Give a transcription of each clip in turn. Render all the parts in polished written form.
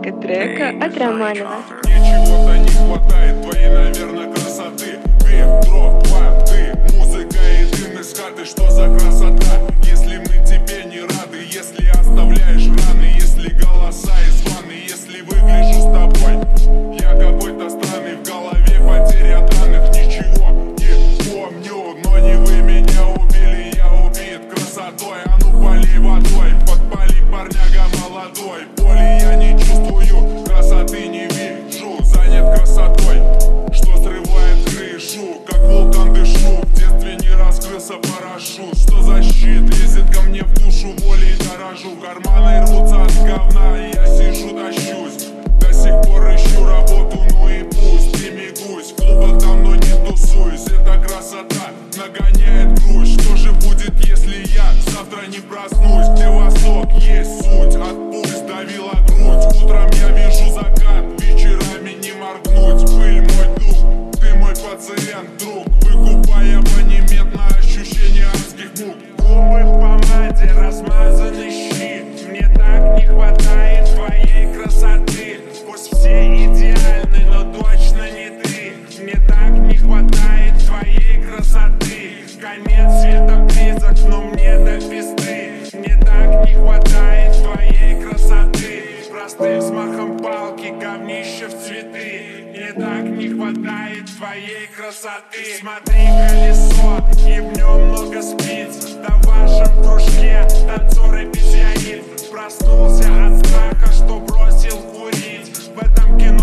Музыка трека от Романова. Мне чего-то не хватает твоей, наверное, красоты. Ветро, воды, музыка и дым из хаты. Что за красота, если мы тебе не рады? Если оставляешь раны, если голоса из ванны, если выгляжу с тобой я какой-то странный, в голове потеря данных. Ничего не помню, но не вы меня убили, я убит красотой. А ну пали водой, подпали, парняга молодой. Боли я не чувствую, красоты не вижу, занят красотой, что срывает крышу, как вулкан дышу. В детстве не раскрылся парашют, что за щит лезет ко мне в душу, волей дорожу. Карманы рвутся от говна, и я сижу, тащусь. До сих пор ищу работу, ну и пусть, перемигусь. В клубах давно не тусуюсь, эта красота нагоняет грусть. Что же будет, если я завтра не проснусь? Где восток есть суть, от пульс давила грудь. Утром я вижу закат, вечерами не моргнуть. Пыль мой дух, ты мой пациент, друг. Выкупай абонемент на ощущение адских мук. Губы в помаде, размазаны щи. Мне так не хватает твоей красоты. Пусть все идеальны, но точно не ты. Мне так не хватает твоей красоты. Конец света близок, но мне до пизды. Мне так не хватает твоей красоты. Простым взмахом палки, говнище в цветы. Мне так не хватает твоей красоты. Смотри, колесо, и в нем много спиц. Да в вашем кружке танцоры без яиц. Проснулся от страха, что бросил курить. В этом кино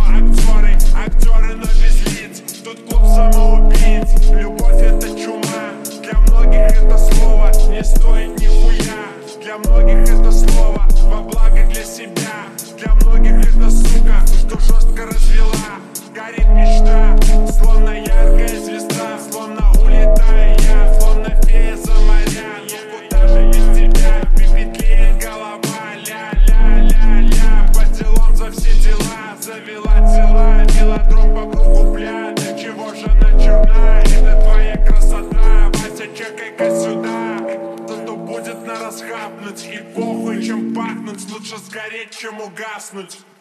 актеры, но без лиц. Тут клуб самоубийц. Любовь это чума. Для многих это слово не стоит нихуя. Для многих это слово во благо для себя. Для многих это сука, что жестко развела. Горит мечта, словно яркая звезда. Словно улетаю я, словно фея за моря. Но куда же без тебя, пепетлеет голова. Ля-ля-ля-ля, по делам за все дела. Завела дела, велодром по кругу, бля. Для чего же она черна? Это твоя красота. Вася, чекай-ка сюда. Кто будет на расхапнуть. И похуй, чем пахнуть. Лучше сгореть, чем угаснуть.